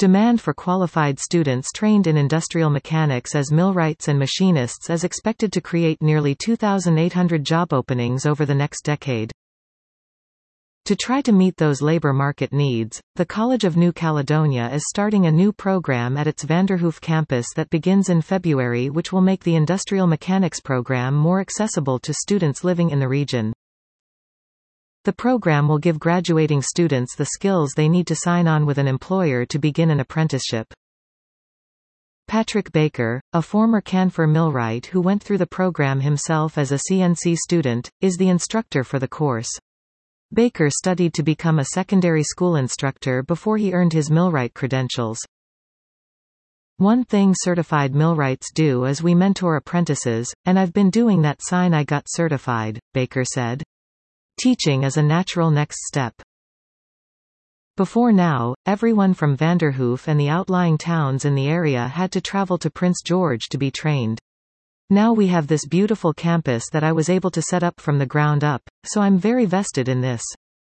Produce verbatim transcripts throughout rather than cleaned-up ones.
Demand for qualified students trained in industrial mechanics as millwrights and machinists is expected to create nearly two thousand eight hundred job openings over the next decade. To try to meet those labor market needs, the College of New Caledonia is starting a new program at its Vanderhoof campus that begins in February, which will make the industrial mechanics program more accessible to students living in the region. The program will give graduating students the skills they need to sign on with an employer to begin an apprenticeship. Patrick Baker, a former Canfor millwright who went through the program himself as a C N C student, is the instructor for the course. Baker studied to become a secondary school instructor before he earned his millwright credentials. One thing certified millwrights do is we mentor apprentices, and I've been doing that since I got certified, Baker said. Teaching is a natural next step. Before now, everyone from Vanderhoof and the outlying towns in the area had to travel to Prince George to be trained. Now we have this beautiful campus that I was able to set up from the ground up, so I'm very vested in this.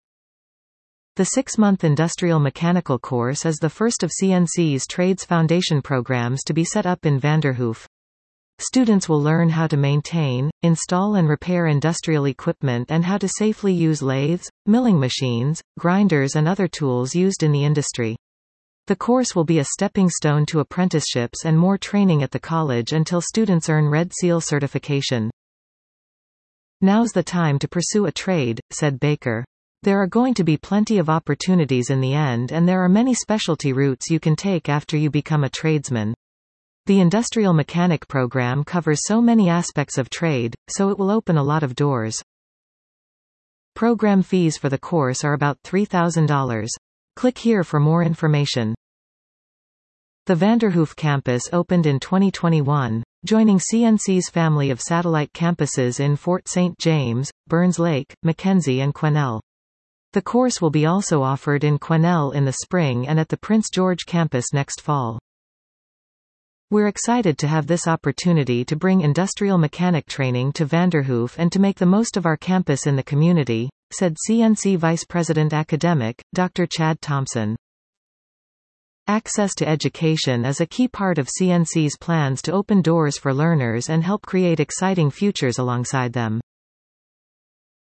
The six-month industrial mechanical course is the first of C N C's trades foundation programs to be set up in Vanderhoof. Students will learn how to maintain, install and repair industrial equipment and how to safely use lathes, milling machines, grinders and other tools used in the industry. The course will be a stepping stone to apprenticeships and more training at the college until students earn Red Seal certification. Now's the time to pursue a trade, said Baker. There are going to be plenty of opportunities in the end, and there are many specialty routes you can take after you become a tradesman. The industrial mechanic program covers so many aspects of trade, so it will open a lot of doors. Program fees for the course are about three thousand dollars. Click here for more information. The Vanderhoof campus opened in twenty twenty-one, joining C N C's family of satellite campuses in Fort Saint James, Burns Lake, Mackenzie and Quesnel. The course will be also offered in Quesnel in the spring and at the Prince George campus next fall. We're excited to have this opportunity to bring industrial mechanic training to Vanderhoof and to make the most of our campus in the community, said C N C Vice President Academic, Doctor Chad Thompson. Access to education is a key part of C N C's plans to open doors for learners and help create exciting futures alongside them.